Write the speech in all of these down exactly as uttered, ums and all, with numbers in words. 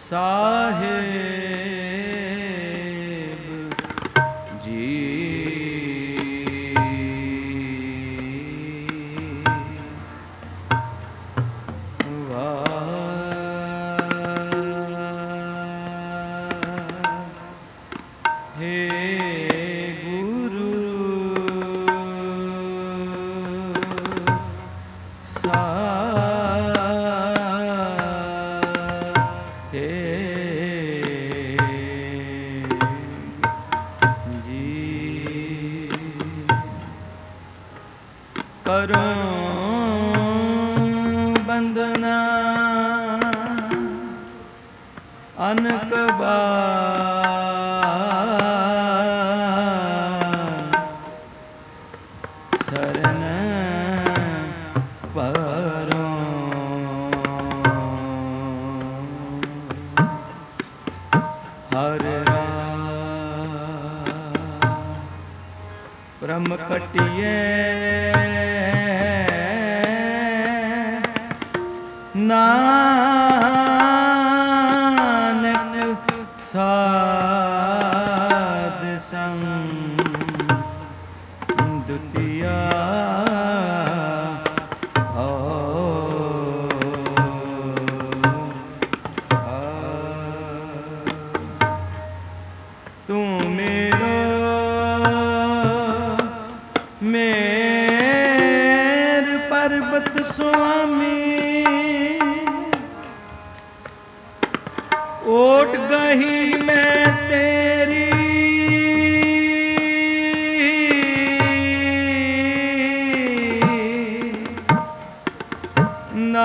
ਸਾਹਿਬ ਜੀ। ਬੰਦਨਾ ਅਨਕ ਬਾਰ ਸਰਨ ਪਰੋਂ ਹਰ ਬ੍ਰਹਮ ਕਟਿਏ ਨਾਨਕ ਸਾਧ ਸੰਗ ਦੁਤੀਆ ਹੋ ਤੂੰ ਮੇਰੋ ਮੇਰ ਪਰਬਤ ਸੁਆਮੀ ओट गही मैं तेरी ना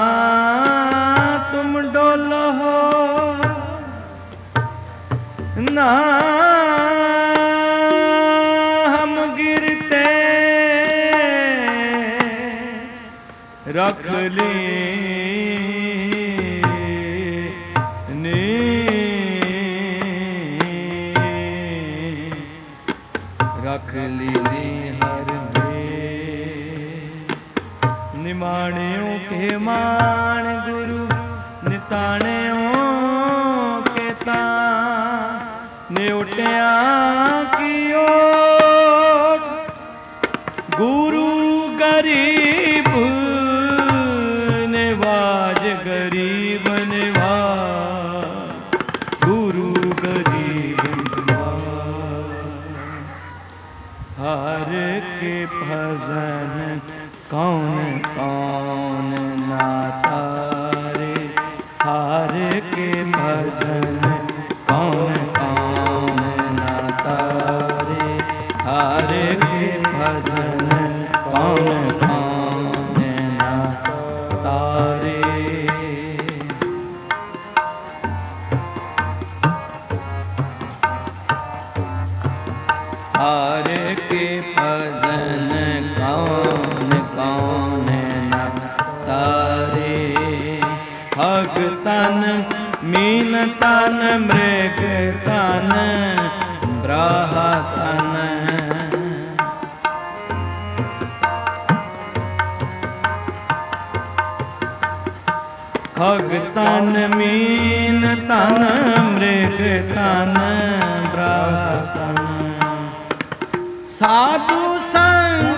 तुम डोलो हो ना हम गिरते रख ली रख लीनी हर में निमाणियों के मान गुरु निताणियों के तान न्योटिया की ओट गुरु गरीब निवाज गरीब निवाज गुरु गरीब हर के भजन कौन कौन ना तारे हर के भजन कौन कौन ना तारे हर के भजन कौन कौन ना तारे हर के भजन कौन कौन न तारे हग तन मीन तन मृग तन ब्राह तन हग तन मीन तन मृग तन ब्राह तन साधु संग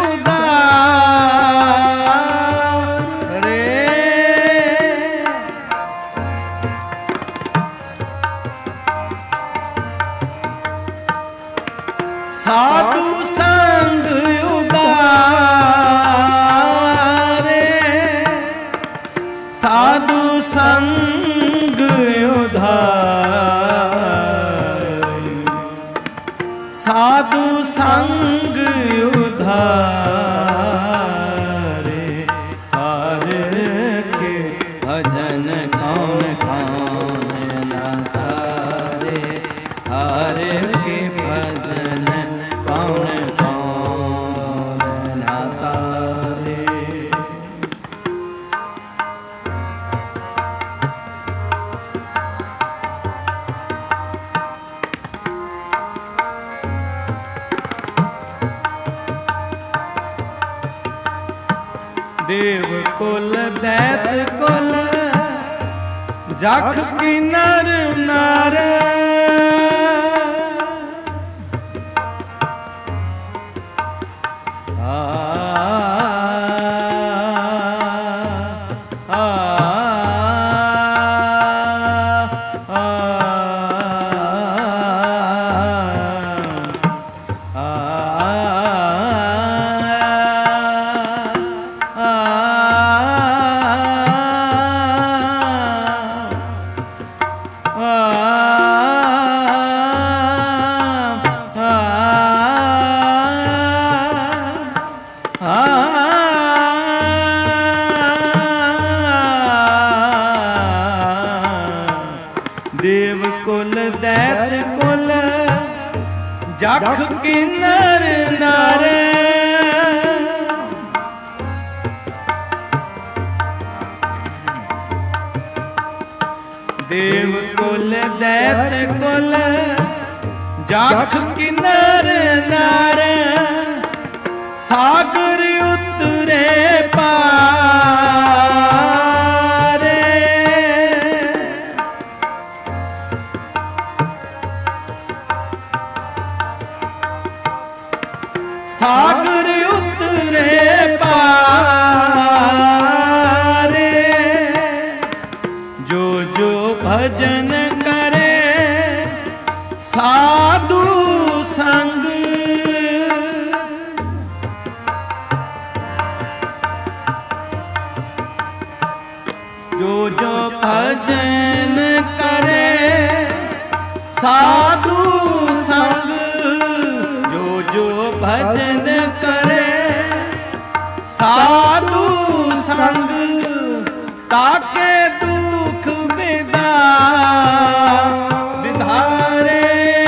उदार रे साधु संग उदार रे साधु संग उदार साधु संग उधारे हर के भजन कौन कौन न तारे हर के भजन कौन कौन न तारे देव कुल दैत कुल जख किन्नर नर देव कुल दैत कुल जख किन्नर नर देव कुल दैत कुल जख किन्नर नर सागर उतरे पारे सागर उतरे पारे जो जो भजन करे साधु संग जो जो भजन करे साधु संग जो जो भजन करे साधु संग ताके दुख विदा विधारे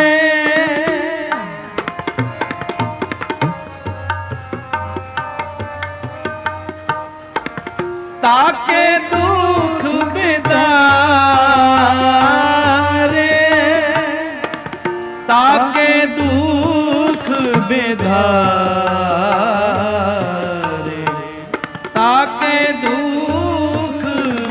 ताके दुख विदारे ताके दुख विधारे ताके दुख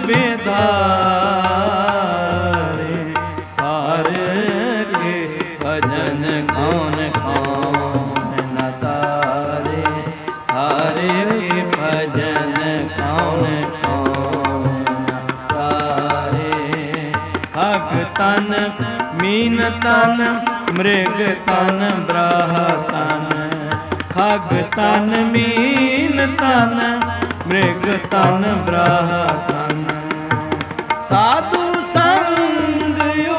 विधारे हार के भजन कौन कौन न तारे हार के भजन कौन कौन न तारे हक तन मीन तन मृग तन ब्राह तन खग तन मीन तन मृग तन ब्राह तन साधु संग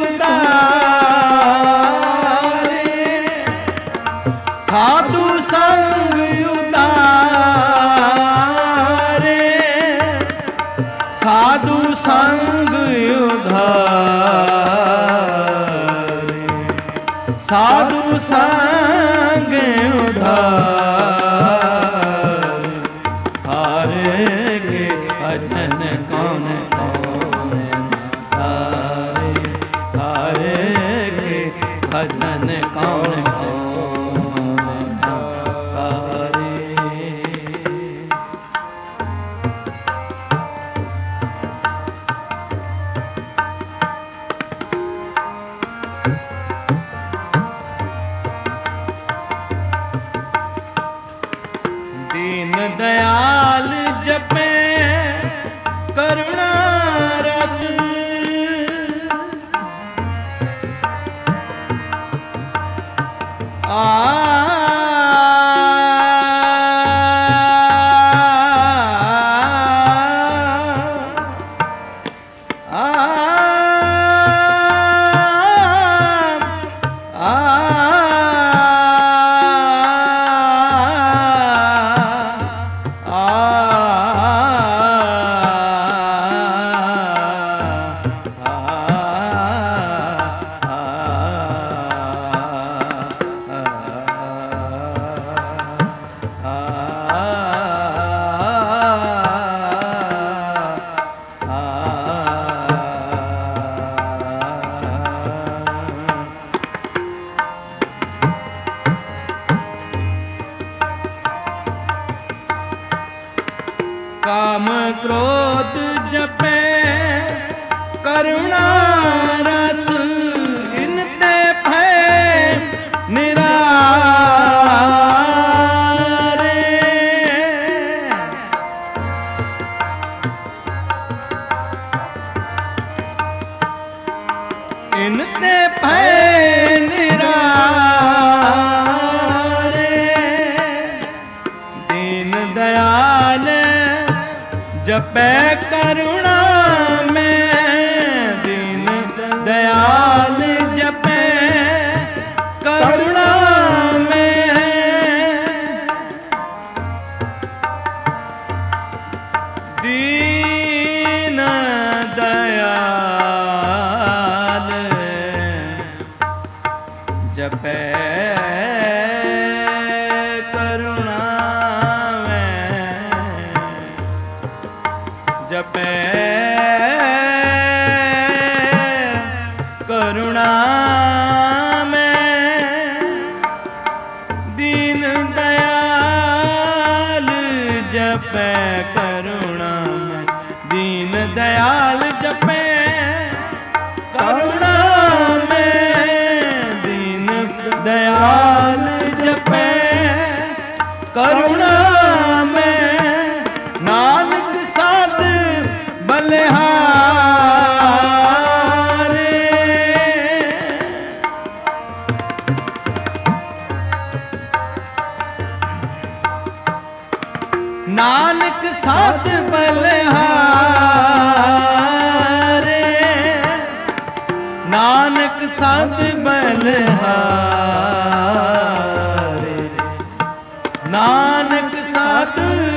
उदारे साधु संग उदारे साधु संग उधारे साधु संग उधार हारे के भजन कौन कौन तारे हारे के भजन कौन कौन तारे दीन दयाल जपे करुणा रस आ काम क्रोध जपे करुणा रस इन ते भय निरारे। इन ते भय निरारे। दीन दयाल जपै करुणा में, दीन दयाल जपै करुणा में। दीन दयाल जपै करुणा में, जपै करुणा में। दीन दयाल जपै करुणा में, दीन दयाल जपै करुणा में। दीन दयाल जपै करुणा में। नानक साध बलिहारे। नानक साध बलिहारे। नानक साध बलिहारे। नानक साध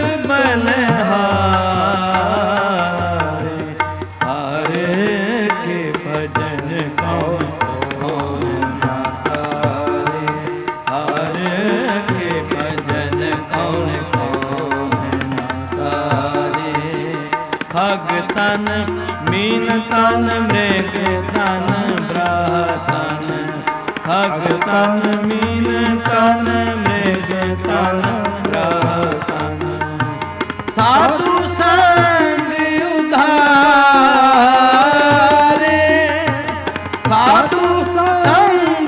बलिहारे। हारे के भजन कौन कौन ना करे। हारे के भजन कौन कौन ना करे। खग तन मीन तन मृग तन ब्राह तन। खग तन मीन तन मृग तन ब्राह तन। साधु संग उधारे। साधु संग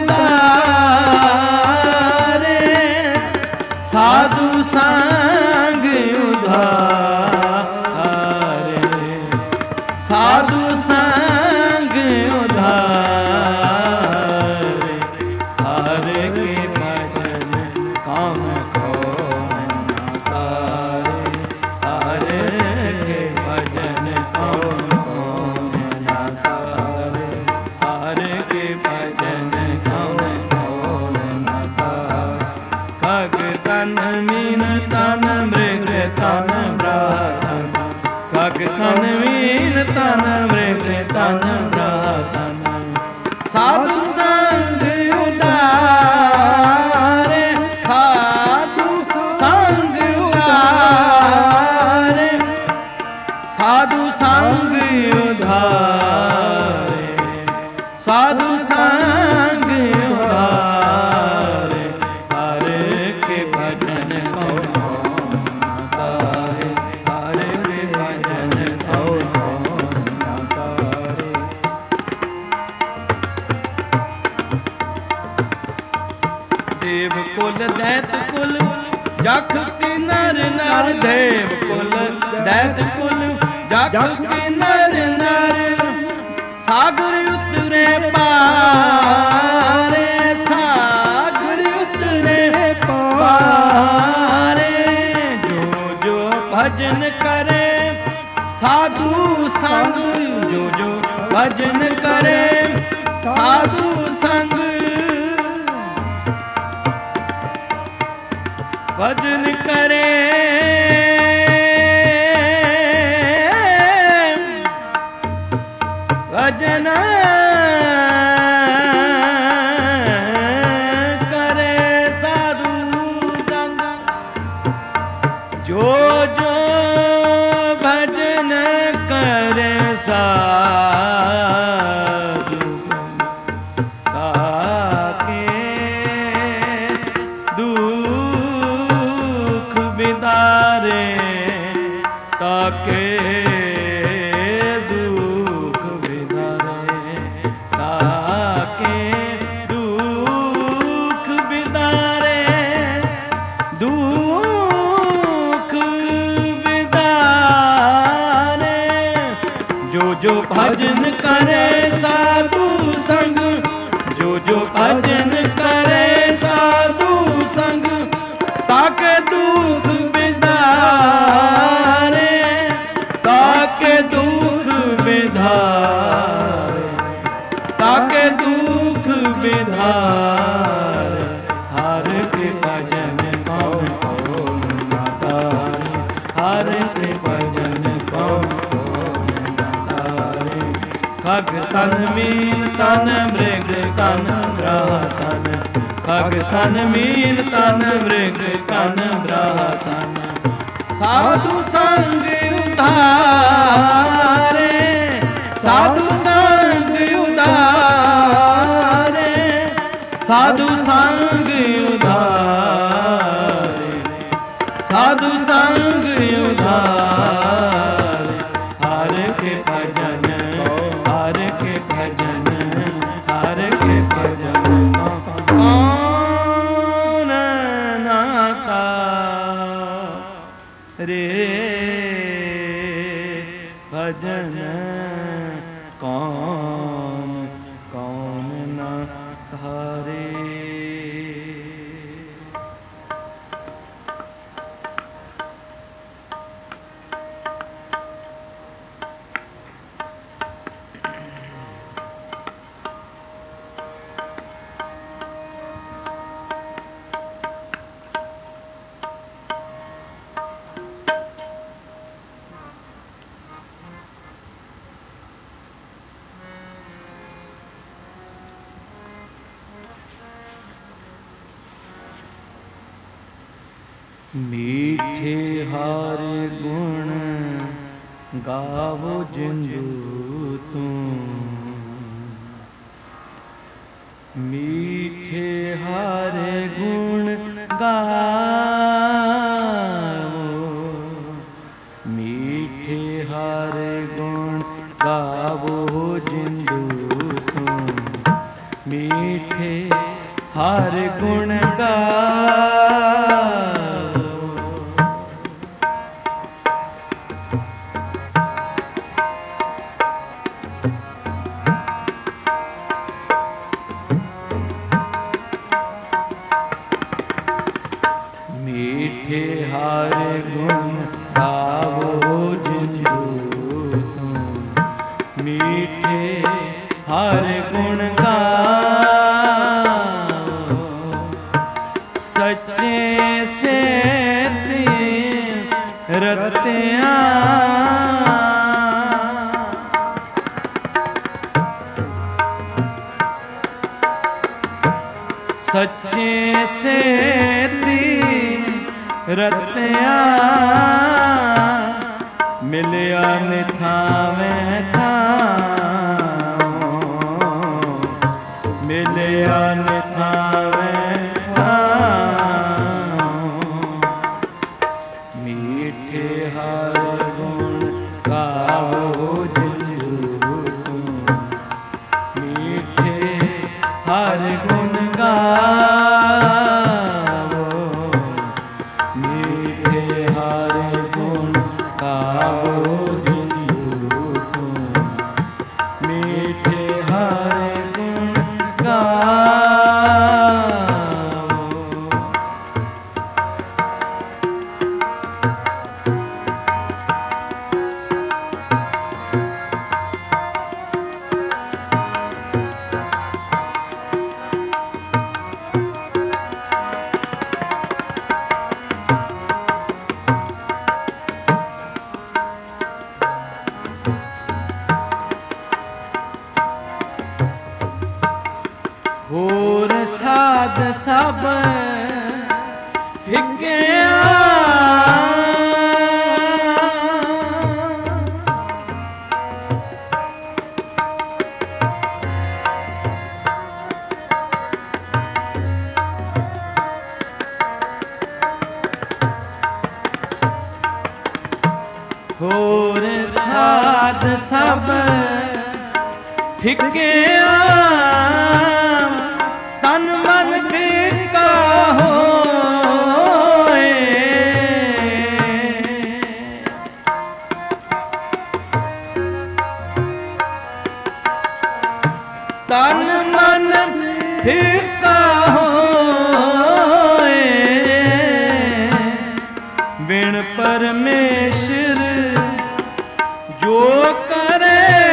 उधारे। साधु संग उधारे। साधु संग उधारे। हारे के भजन कौन कौन ना करे। हारे के भजन कौन कौन ना करे। हारे के भजन कौन कौन ना करे। खग तन मीन तन मृग तन ब्राह तन। खग तन मीन तन मृग तन ब्राह तन। साधु संग उधारे। साधु संग उधारे। साधु संग उधारे। साधु संग उधारे। हारे के भजन कौन कौन ना करे। हारे के भजन कौन कौन ना करे। देव कुल दैत कुल जख के नर नर। देव कुल दैत कुल जख के नर नर। सागर उतरे पारे। सागर उतरे पारे। जो जो भजन करे साधु संग। जो जो भजन करे साधु संग। भजन करे भजन करे साधु संग। जो जो भजन करे साधु संग। ताके दुख बिदारे। ताके दुख दुख विदारे। जो जो भजन करे साधु संग, जो जो भजन करे साधु संग, ताके दुख विदारे, ताके दुख विदारे, ताके दुख विदारे। हर के भजन कौन कौन न तारे, हर के भजन कौन कौन न तारे। खग तन मीन तन मृग तन ब्रह तन, खग तन मीन तन मृग तन ब्रह तन। साधु संग उधारे, साधु संग उधारे, साधु संग उधारे, साधु संग उधारे। हर के भजन, हर के भजन, हर के भजन कौन नाता रे। भजन कौन कौन न धारे। मीठे हार गुण गावो जिंदू तुम, मीठे हार गुण गावो, मीठे हार गुण गावो जिंदू तुम, मीठे हार गुण गावो। मीठे हार गुण गावो जिंदू तुम, मीठे हार गुण गावो। सच्चे से रतिया सच्चे से रतिया मिलिया निथावें थाओ, मिलिया निथावें थाओ। मीठे हार गुण गावो जिंदू तुम, मीठे हार गुण गावो, मीठे हार गुण गावो जिंदू तुम, मीठे हार गुण गावो। होर साध सब फिक्या, होर साध सब फिक्या, तन मन फिक्का होए, बिन परमेश्वर जो करे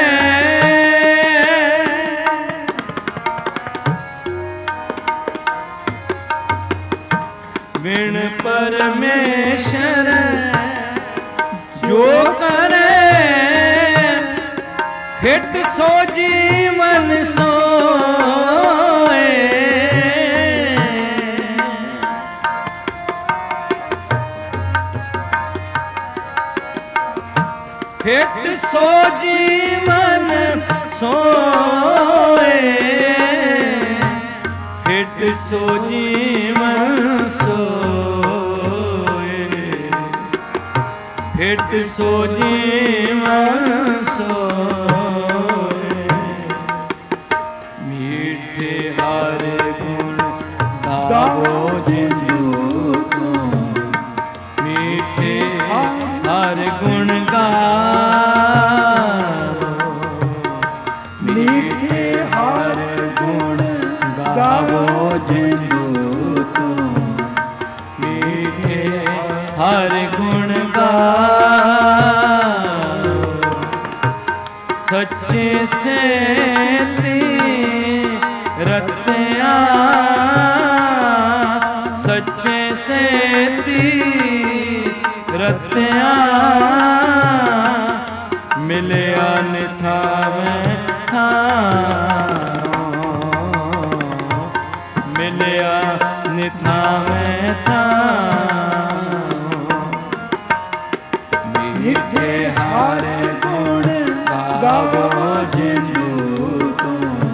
बिन परमेश्वर जो करे फिट सो जीवन सोए फिट सो जीवन सोए फिट सो जीवन सोए फिट सो जीवन सोए मीठे हर गुण गावो जिंदू को मीठे हर गुण गावो मीठे हर गुण गावो जिंदू को मीठे हर गुण गावो सच्चे से रत्या सच्चे से रत्या मिलया निथावे था मिलया निथावे था मीठे हर गुण गावो जिंदू को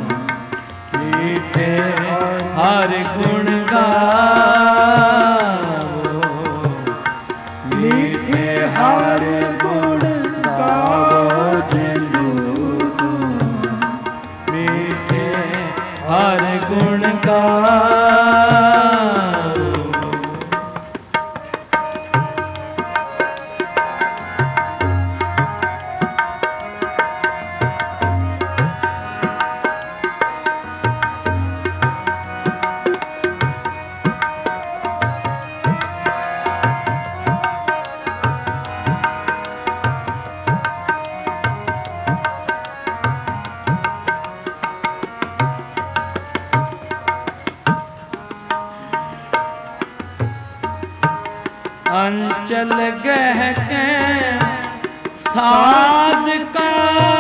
मीठे हर गुण गावो मीठे हर गुण गावो जिंदू को मीठे हर गुण गावो अंचल गह के साध का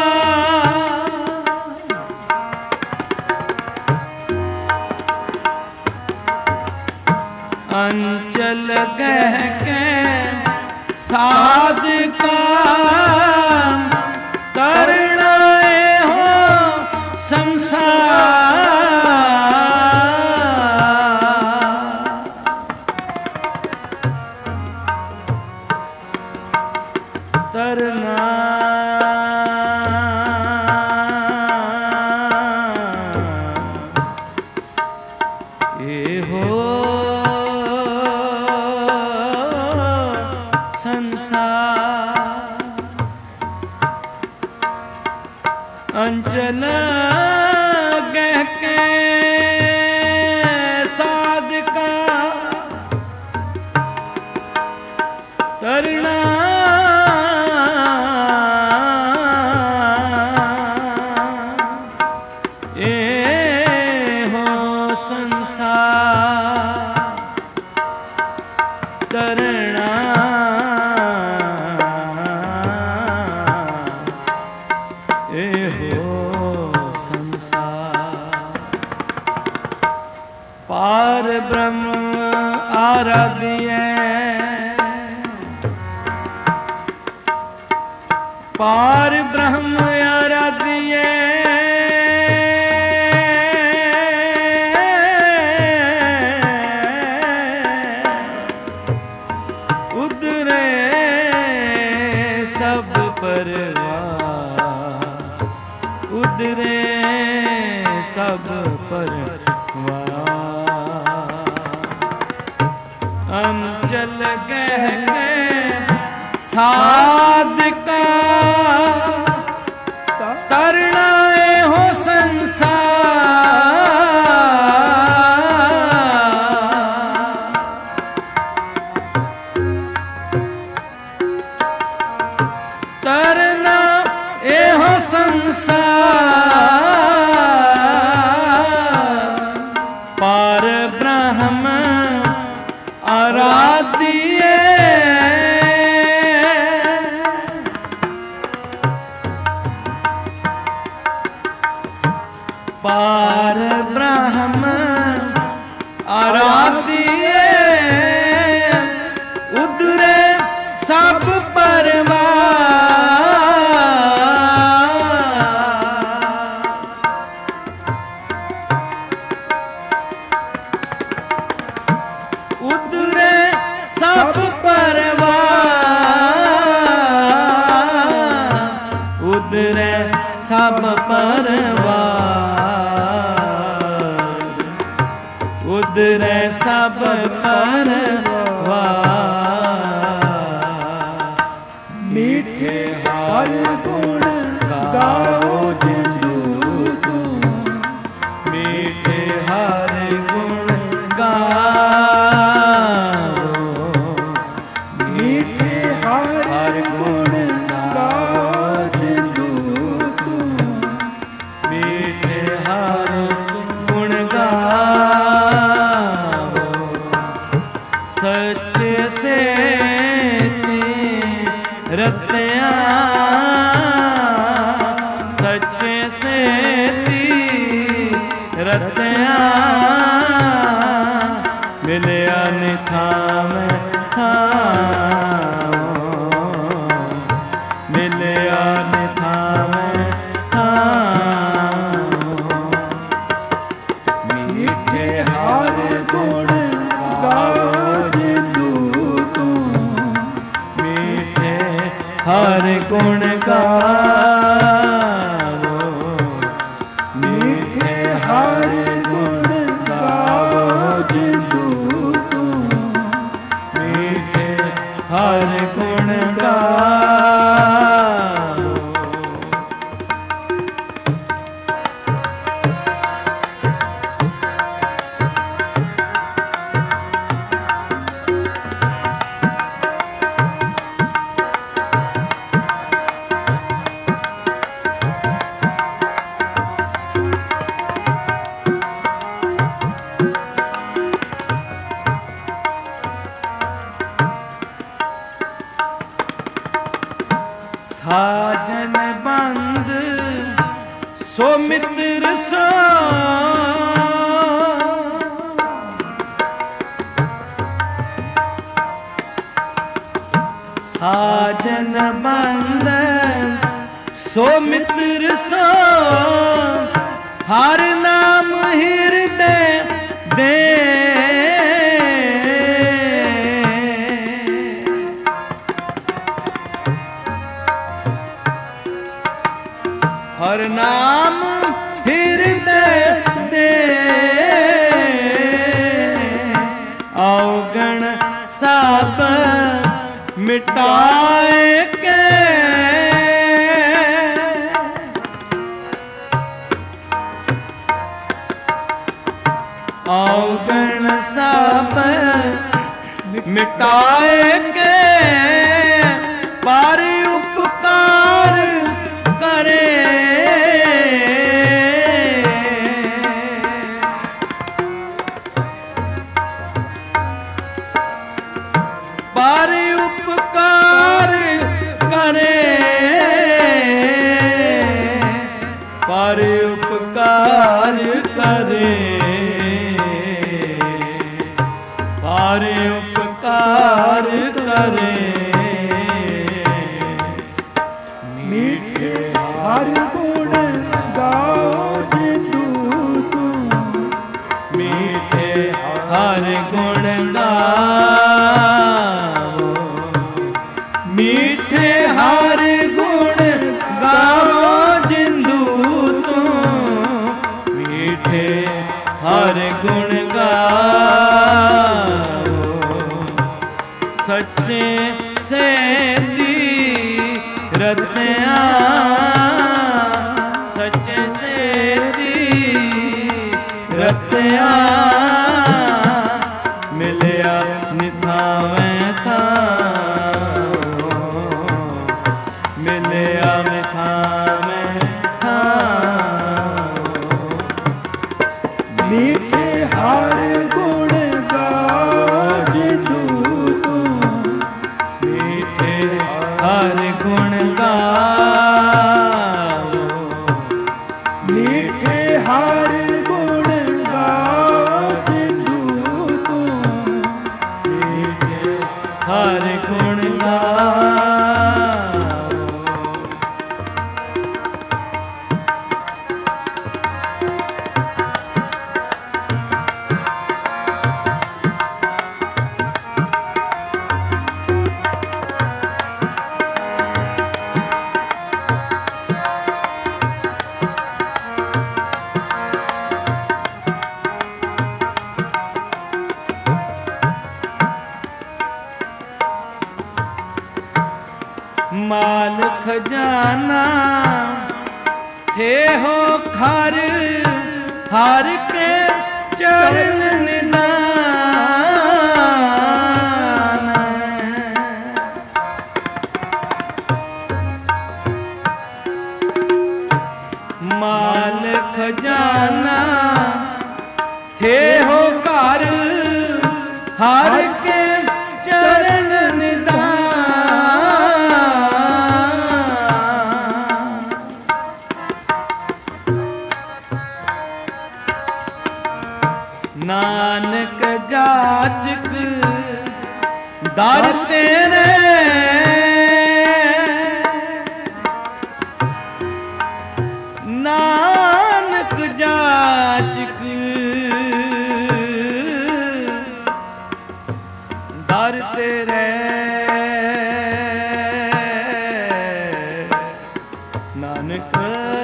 अंचल गह के साध का तरणाए हो संसार तरना ये हो संसार अंचल गह के साध का तरना तरना ए हो संसार पार ब्रह्म आराध्य पार ब्रह्म आराध्य सब परवार उधरे सब परवार अंचल गह के साध का तरणाए हो संसार ਸੰਸਾਰ ਪਾਰ ਬ੍ਰਹਮ ਆਰਾਧਿਏ ਪਾਰ ਬ੍ਰਹਮ ਆਰਾਧਿਏ ਉਦਰੇ ਸਭ ਪਰਵਾਰ ਉਦਰੇ ਸਭ ਪਰਵਾਰ ਉਦਰੇ ਸਭ ਪਰਵਾਰ ਉਦਰੇ ਸਭ ਪਰਵਾਰ ਮੀਠੇ ਹਰ ਗੁਣ ਗਾਓ ਜਿੰਦੂ ਤੂੰ ਮੀਠੇ ਹਰ ਗੁਣ ਗਾਓ ਮੀਠੇ ਹਰ ਗੁਣ ਗਾਓ ਜਿੰਦੂ ਤੂੰ ਮੀਠੇ ਹਰ ਗੁਣ ਗਾਓ ਸੱਚੇ ਸੇਤੀ ਰਤਿਆ ਸੱਚੇ ਸੇਤੀ ਰਤਿਆ ਮਿਲਿਆ ਨਿਥਾਵੇਂ ਥਾਂ ਮਿਲਿਆ ਨਿਥਾਵੇਂ ਥਾਂ ਮੀਠੇ ਹਰ ਗੁਣ ਗਾਓ ਜਿੰਦੂ ਤੂੰ ਮੀਠੇ ਹਰ ਗੁਣ ਗਾਵੋ ਮੀਠੇ ਹਰ ਗੁਣ ਗਾਓ ਜਿੰਦੂ ਤੂੰ ਮੀਠੇ ਹਰ ਗੁਣ ਗਾਵੋ ਸਾਜਨ ਬੰਦ ਸੋ ਮਿੱਤਰ ਸੋ ਸਾਜਨ ਬੰਦ ਸੋ ਮਿੱਤਰ ਸੋ ਹਰ ਨਾਮ ਹਿਰਦੇ ਦੇ ਹਰ ਨਾਮ ਹਿਰਦੇ ਦੇ ਔਗਣ ਸਭ ਮਿਟਾਏ ਕੇ ਔਗਣ ਸਭ ਮਿਟਾਏ ਕੇ ਪਰ ਉਪਕਾਰ ਕਰੇ ਪਰ ਉਪਕਾਰ ਕਰੇ ਪਰ ਉਪਕਾਰ ਕਰੇ ਪਰ ਉਪਕਾਰ ਕਰੇ ਮੀਠੇ ਹਰ ਗੁਣ ਗਾਓ ਜਿੰਦੂ ਤੂੰ ਮੀਠੇ ਹਰ ਗੁਣ ਗਾਵੋ ਮੀਠੇ ਹਰ ਗੁਣ ਗਾਵੋ ਜਿੰਦੂ ਤੂੰ ਮੀਠੇ ਹਰ ਗੁਣ ਗਾਵੋ ਸੱਚੇ ਸੇਤੀ ਰਤਿਆ ਸੱਚੇ ਸੇਤੀ ਰਤਿਆ ਮਿਲਿਆ ਨਿਥਾਵੇਂ ਥਾਂ ਮਿਲਿਆ ਨਿਥਾਵੇਂ ਹਰ ਗੁਣ ਗਾਵੋ। माल खजाना थे हो घर हर के चरण निदान। माल खजाना थे हो घर हर के चरण निदान। नानक जाचक दर तेरे नानक जाचक दर तेरे नानक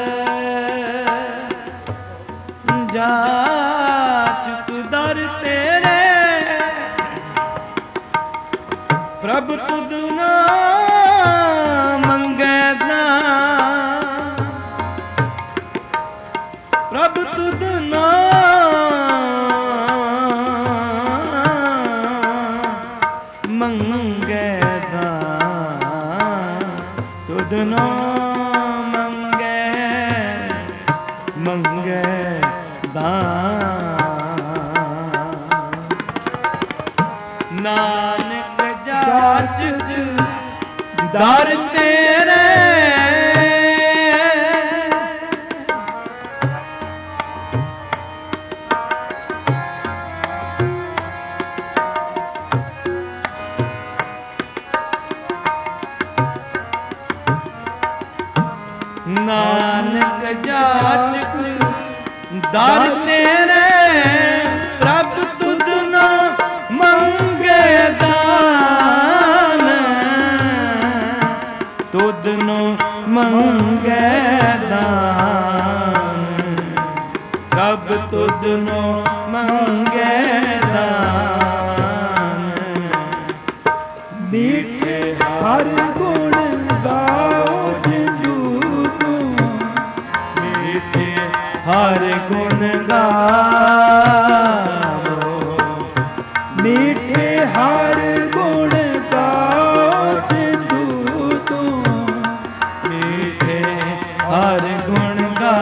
जाचक दर तेरे प्रभ तुद ना मंगै दान। प्रभ तुद ना मंगै दान। तुद ना मंगै मंगै नानक जाचक दर तेरे नानक जाचक दर तेरे प्रभ तुद ना मंगे दान। तुद नो मंगे दान प्रभ तुद नो मंगे दान। मीठे हर गुण गाओ जिंदू तू। मीठे हर गुण गाओ। मीठे हर गुण गाओ जिंदू तू। मीठे हर गुण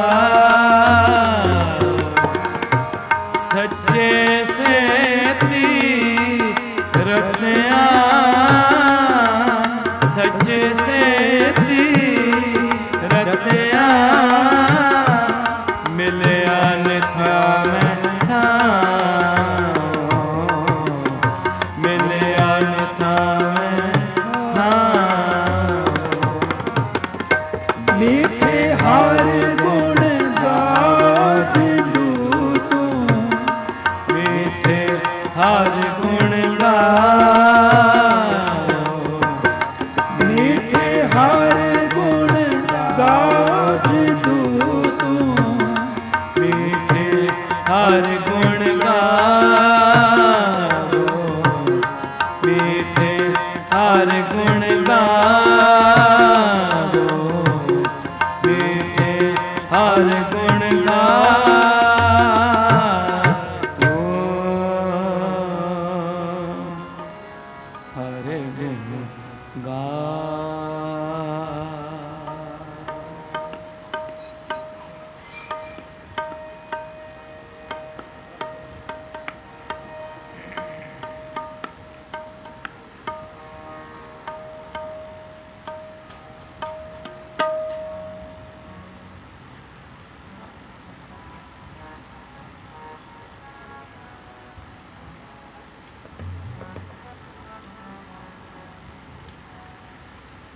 गाओ। सच्चे सेती रत्या सच्चे सेती रत्या मिलया निथा मैं था। मिलया निथा मैं था। मीठे हर गुण गाओ जिंदू तू। मीठे हर गुण गाओ। मीठे हर गुण गाओ जिंदू तू। मीठे हर गुण गाओ। मीठे हर गुण गाओ। मीठे हर गुण गाओ। हर गुण गाओ।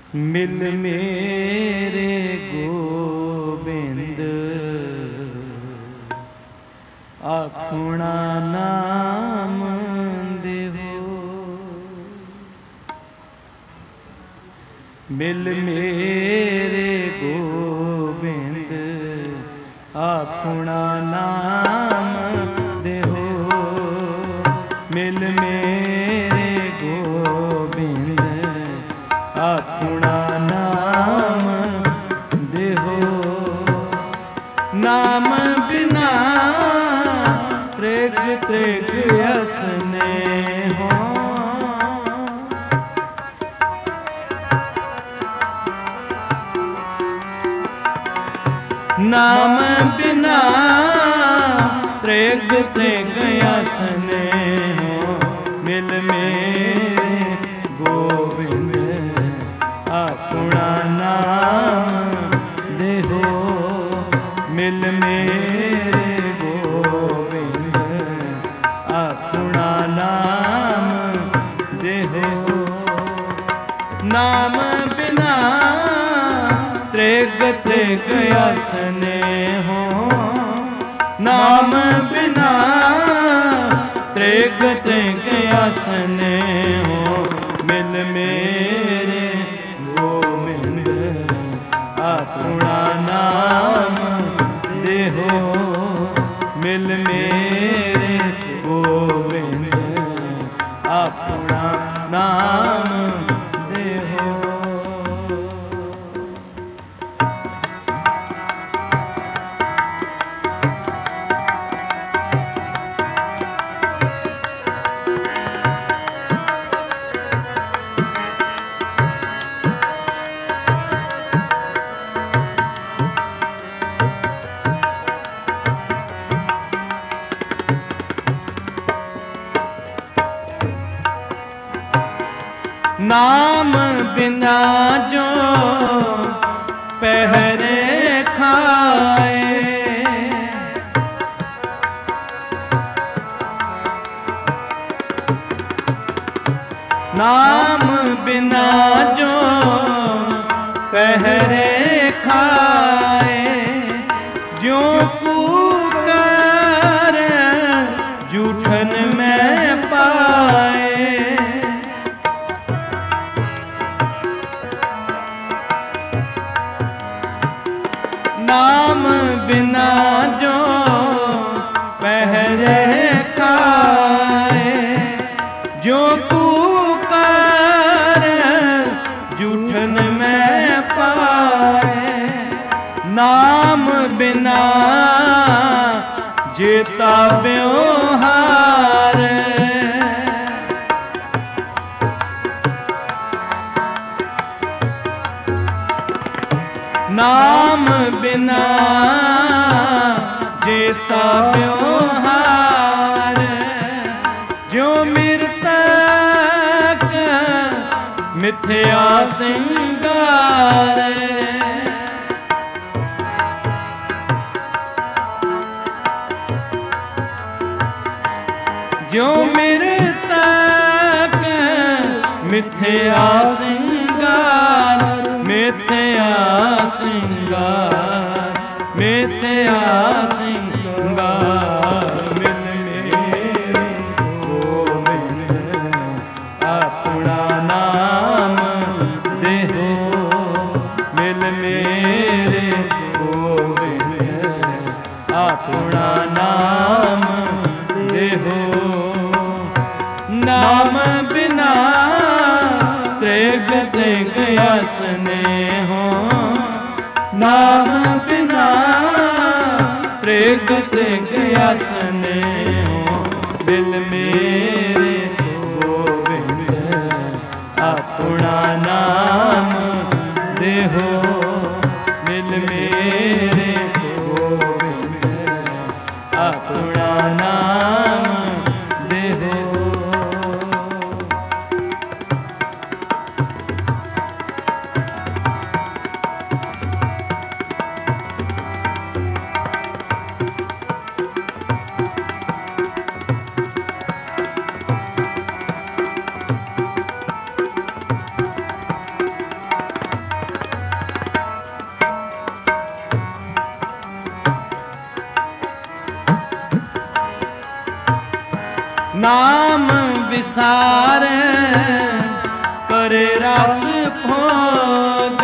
ਮਿਲ ਮੇਰੇ ਗੋਬਿੰਦ ਆਪਣਾ ਨਾਮ ਦੇਵੋ। ਮਿਲ ਮੇਰੇ ਗੋਬਿੰਦ ਆਪਣਾ ਨਾਮ ਦੇਵੋ। ਮਿਲ ਮੇਰੇ ਗੋਬਿੰਦ ਆਪਣਾ ਨਾਮ ਦੇਹੋ। ਨਾਮ ਬਿਨਾ ਤ੍ਰਿਗ ਤ੍ਰਿਗ ਅਸਨੇ ਹੋ। ਨਾਮ ਬਿਨਾ ਤ੍ਰਿਗ ਤ੍ਰਿਗ ਅਸਨੇ ਹੋ। ਮਿਲ ਮੇਰੇ ਗੋਬਿੰਦ ਆਪਣਾ ਨਾਮ ਦੇਹੋ। ਮਿਲ ਮੇਰੇ ਗੋਬਿੰਦ ਆਪਣਾ ਨਾਮ ਦੇਹੋ। ਨਾਮ ਬਿਨਾ ਤ੍ਰਿਗ ਤ੍ਰਿਗ ਅਸਨੇ ਹੋ। ਨਾਮ ਬਿਨਾ ਤ੍ਰਿਗ ਤ੍ਰਿਗ ਅਸਨੇ ਹੋ। ਮਿਲ ਮੇਰੇ ਗੋਬਿੰਦ ਆਪਣਾ ਨਾਮ ਦੇਹੋ। ਮਿਲ ਮੇਰੇ ਗੋਬਿੰਦ ਆਪਣਾ ਨਾਮ ਦੇਹੋ। ਨਾਮ ਬਿਨਾ ਜੋ ਪਹਿਰੇ ਖਾਏ। ਨਾਮ ਬਿਨਾ ਜੋ ਪਹਿਰੇ ਖਾਏ। ਜੋ ਕੂਕਰ ਜੂਠਨ ਮੈਂ ਪਾਏ। ਨਾਮ ਬਿਨਾ ਜੋ ਪਹਿਰੇ ਖਾਏ। ਜੋ ਕੂਕਰ ਜੂਠਨ ਮੈਂ ਪਾਏ। ਨਾਮ ਬਿਨਾ ਜੇਤਾ ਬਿਵਹਾਰ। ਨਾਮ ਬਿਨਾ ਜੇਤਾ ਬਿਵਹਾਰ। ਜੋ ਮਿਰਤਕ ਮਿਥਿਆ ਸਿੰਗਾਰ। ਜੋ ਮਿਰਤਕ ਮਿਥਿਆ ਸਿੰਗਾਰ। ਮਿਥਿਆ ਸਿੰਗਾਰ ਮਿਥਿਆ ਸਿੰਗਾਰ। ਮਿਲ ਮੇਰੇ ਗੋਬਿੰਦ ਆਪਣਾ ਨਾਮ ਦੇਹੋ। ਮਿਲ ਮੇਰੇ ਗੋਬਿੰਦ ਆਪਣਾ ਨਾਮ ਦੇਹੋ। ਨਾਮ ਬਿਨਾ ਤ੍ਰਿਗ ਤ੍ਰਿਗ ਅਸਨੇ ਹੋ। ਨਾਮ ਬਿਨਾ ਤ੍ਰਿਗ ਤ੍ਰਿਗ ਅਸਨੇ ਹੋ। ਮਿਲ ਮੇਰੇ ਗੋਬਿੰਦ ਆਪਣਾ ਨਾਮ ਦੇਹੋ। ਮਿਲ ਮੇਰੇ ਗੋਬਿੰਦ ਆਪਣਾ ਨਾਮ ਦੇਹੋ। नाम विसार करे रस भोग।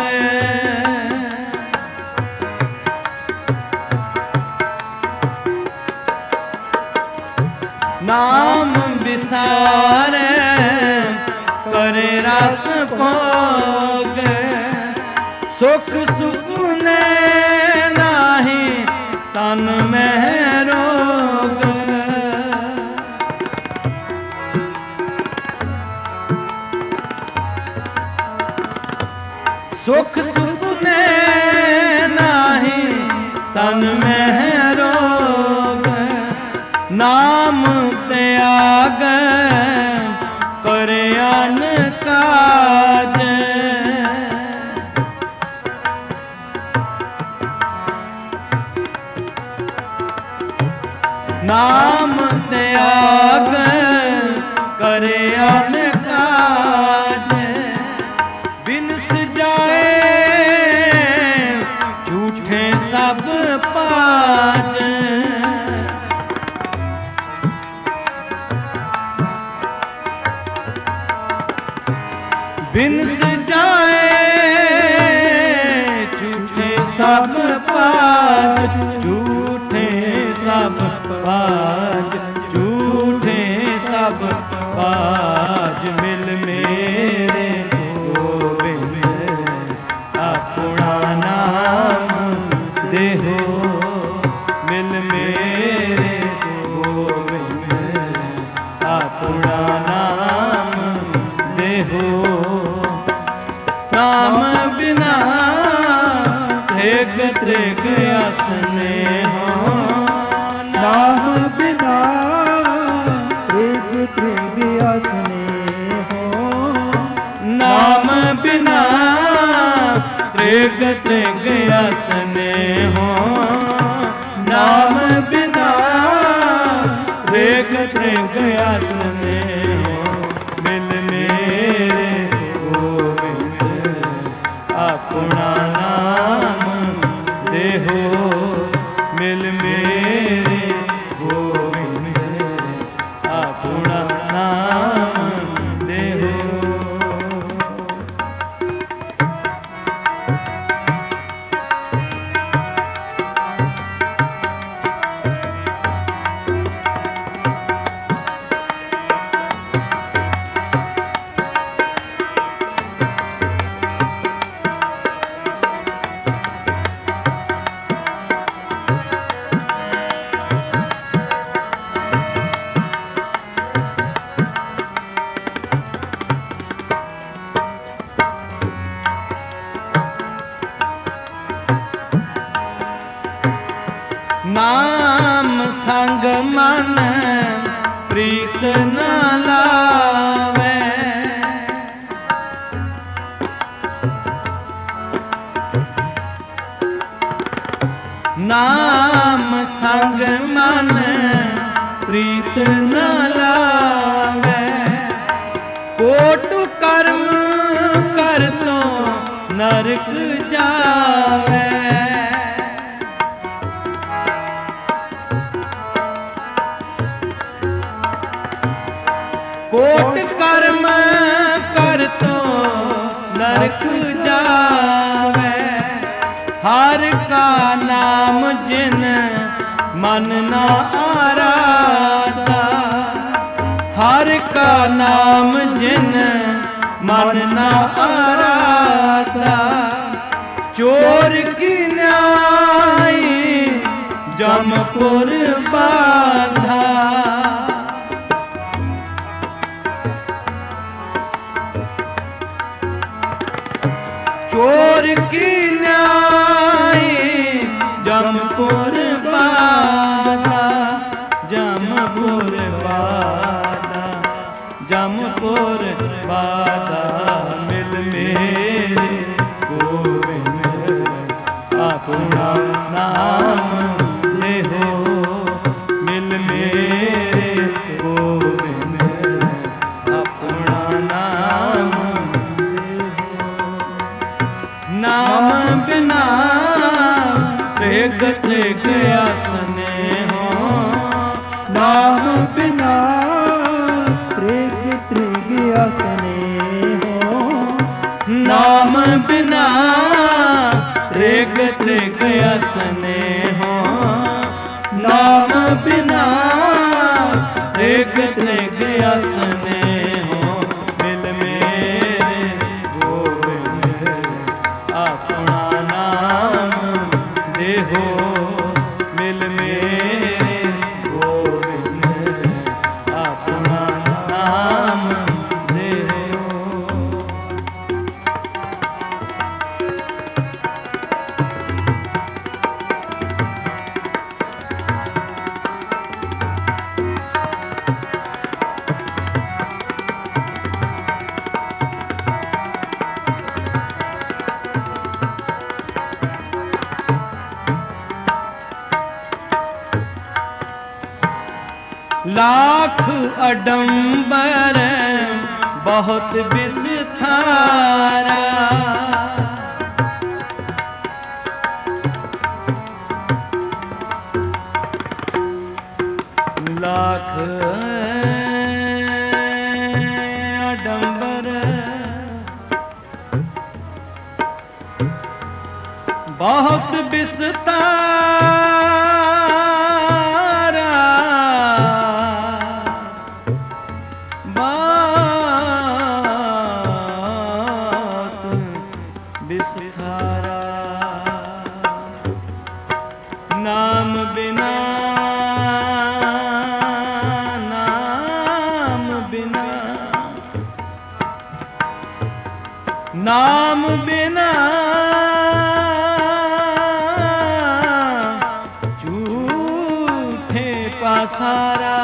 नाम विसार करे रस भोग। सुख सुने नाही तन में रोग। सुख सुने नाही तन में रोग। नाम त्याग करे अन काज। नाम त्याग करे अन काज। बिनस जाए झूठे सब पाज। बिनस जाए झूठे सब पाज। झूठे सब पाज। झूठे सब पाज। मिल मेरे गोबिंद अपना नाम देहो। मिल मेरे गोबिंद अपना नाम देहो। नाम बिना त्रिग त्रिग आसने हो। नाम बिना त्रिग त्रिग आसने हो। नाम बिना त्रिग त्रिग आसने हो। नाम बिना त्रिग त्रिग आसने हो। मिल मेरे गोबिंद अपना नाम देहो। मिल मेरे गोबिंद अपना नाम देहो। नाम संग मन प्रीत न लावे। नाम संग मन प्रीत न लावे। कोट कर्म कर तो नरक जावे। कोट कर्म कर तो नरक जावे। हर का नाम जिन मन न आराधा। हर का नाम जिन मन न आराधा। चोर की न्यायी जमपुर बाधा। चोर की न्यायी जमपुर बाधा। जमपुर बाधा। जमपुर बाधा। मिल मेरे गोबिंद अपना नाम देहो। मिल मेरे गोबिंद अपना नाम देहो। नाम बिना त्रिग त्रिग आसने हो। नाम बिना बिना ऋग त्रिग असने हो, नाम बिना ऋग त्रिग असने हो। मिल मेरे गोविंद अपना नाम देहो, मिल मेरे गोविंद अपना नाम देहो। लाख अडंबर बहुत विस्तारा, लाख अडंबर बहुत विस्तारा, बहुत विस्तारा। नाम बिना, नाम बिना, नाम बिना झूठे पासारा।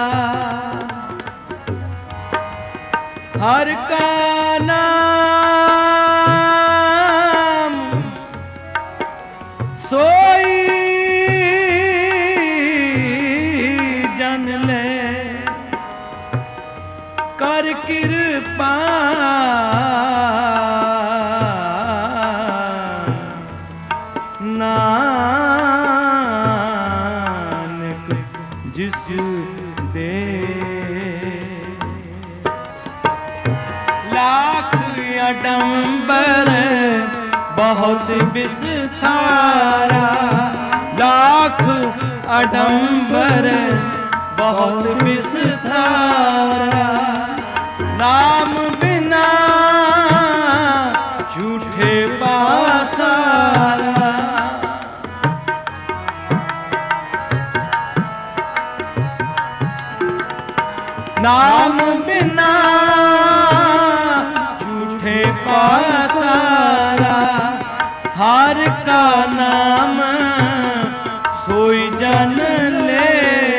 हर का नाम सोई जन ले, कर कृपा नानक जिस दे। लाख अडंबर बहुत विस्तारा, लाख अडंबर बहुत विस्तारा। नाम बिना झूठे पासारा। नाम बिना झूठे पासारा। हर का नाम सोई जन ले,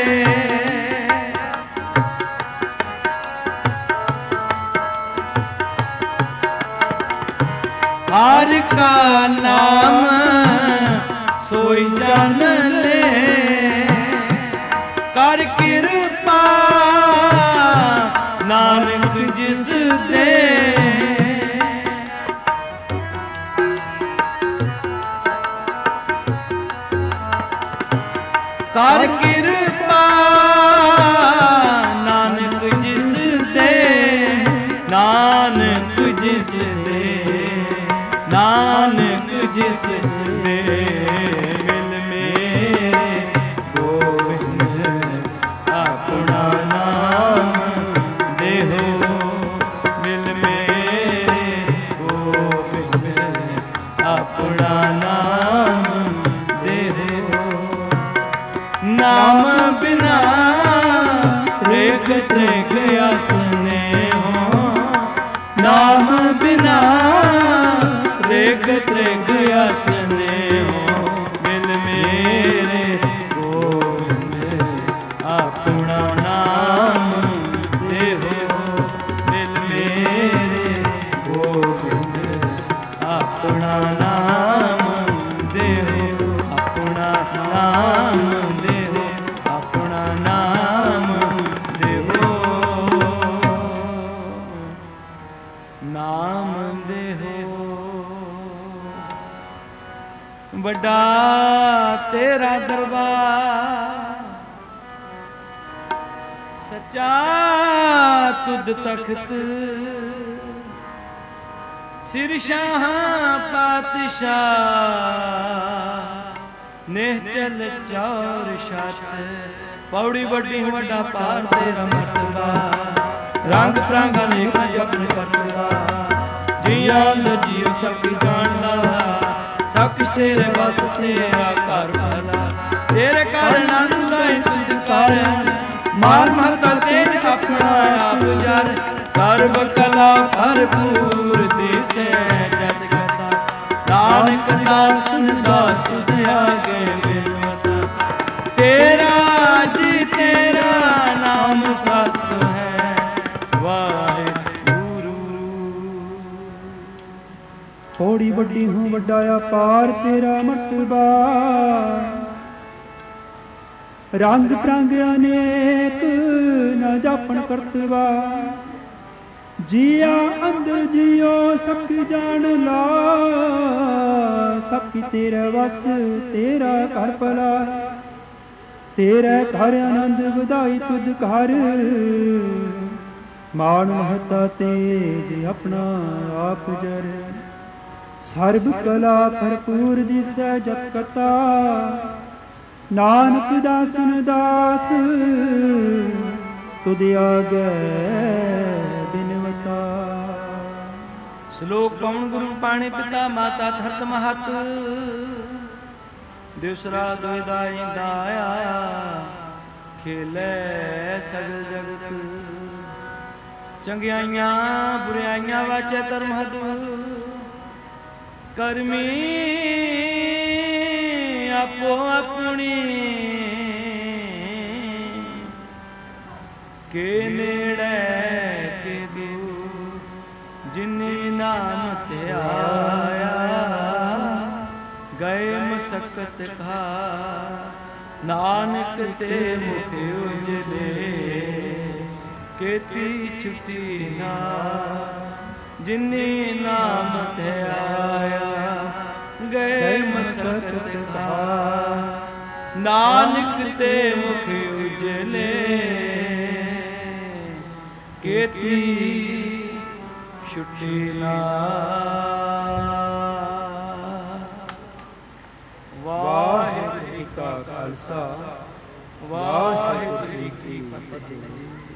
हर का नाम सोई जन ले, कर कृपा नानक जिस दे। कर कृपा नानक जिस दे, नानक जिस दे, नानक जिस दे। मिल मेरे गोविंद अपना नाम देहो, मिल मेरे गोविंद अपना नाम देहो। नाम बिना ऋग त्रिग असने हो, नाम बिना ऋग त्रिग असने हो। मिल मेरे गोविंद अपना नाम देहो, मिल मेरे गोविंद अपना नाम देहो, अपना नाम देहो, अपना नाम देहो, नाम देहो। बड़ा तेरा दरबार सच्चा तुद तख्त, ਸਿਰ ਸ਼ਾਹ ਪਾਤਸ਼ਾਹ ਨਿਹਚਲ ਚੌਰ ਛਤ ਪੌੜੀ ਵੱਡੀ ਵੱਡਾ ਪਾਰ ਤੇਰਾ ਮਰਤਬਾ ਰੰਗ ਪ੍ਰੰਗ ਅਨੇਕ ਜਪਨ ਕਰਤਵਾ ਜੀਆਂ ਦਾ ਜੀਉ ਸਭ ਕੀ ਜਾਣਦਾ ਸਭ ਕੁਛ ਤੇਰੇ ਬਸ ਤੇਰਾ ਘਰ ਭਲਾ ਤੇਰੇ ਘਰ ਆਨੰਦ ਦਾਈ ਤੁਧ ਕਰ ਮਾਨ ਮਹਤਾ ਤੇਰੇ ਆਪਣਾ ਆਪ ਜਰ ਸਰਬ ਕਲਾ ਭਰਪੂਰ ਦਿਸੈ ਜਦ ਕਥਾ ਨਾਨਕ ਦਾਸਨ ਦਾਸ ਤੁਧ ਆਗੇ ਬਿਨਵਤਾ ਤੇਰਾ ਜੀ ਤੇਰਾ ਨਾਮ ਸਤ ਹੈ ਵਾਹਿਗੁਰੂ। ਥੋੜੀ ਵੱਡੀ ਹੂੰ ਵੱਡਾ ਅਪਾਰ ਤੇਰਾ ਮਰਤਬਾ ਰੰਗ ਪ੍ਰੰਗ ਅਨੇਕ ਨਾ ਜਾਪਣ ਕਰਤਵਾ ਜੀਆ ਅੰਦਰ ਜੀਓ ਸਭ ਕੀ ਜਾਣ ਲਾ ਸਭ ਕੀ ਤੇਰਾ ਵਸ ਤੇਰਾ ਘਰ ਭਲਾ ਤੇਰਾ ਘਰ ਆਨੰਦ ਵਧਾਈ ਤੁਧ ਘਰ ਮਾਨ ਮਹਤਾ ਤੇਜ ਆਪਣਾ ਆਪ ਜਰ ਸਰਬ ਕਲਾ ਭਰਪੂਰ ਦਿਸੈ ਜਤ ਕਤਾ ਨਾਨਕ ਦਾਸਨ ਦਾਸ ਤੁਧ ਆਗੇ ਬਿਨਵਤਾ। ਸ਼ਲੋਕ ਪਵਨ ਗੁਰੂ ਪਾਣੀ ਪਿਤਾ ਮਾਤਾ ਧਰਤ ਮਹਤ ਦਿਵਸਰਾ ਦੋਇਦਾਈ ਦਾਇਆ ਖੇਲੇ ਸਗਲ ਜਗਤ ਚੰਗਿਆਈਆਂ ਬੁਰਿਆਈਆਂ ਵਾਚੈ ਧਰਮ ਹਦ ਕਰਮੀ ਆਪੋ ਆਪਣੀ ਕੇ ਨੇੜੇ ਕੇ ਦੂਰ ਜਿਨੀ ਨਾਮ ਧਿਆਇਆ ਗਏ ਮਸਕਤ ਖਾ ਨਾਨਕ ਤੇ ਮੁਖ ਉਜਲੇ ਕੀਤੀ ਛੁਟੀ ਨਾ ਜਿਨੀ ਨਾਮ ਧਿਆਇਆ ਗਏ ਮਸਕਤ ਖਾ ਨਾਨਕ ਤੇ ਮੁਖ ਉਜਲੇ ਕੀਤੀ ਛੁਟੀ ਨਾ। ਵਾਹਿਗੁਰੂ ਜੀ ਕਾ ਖਾਲਸਾ ਵਾਹਿਗੁਰੂ ਜੀ ਕੀ ਫਤਿਹ।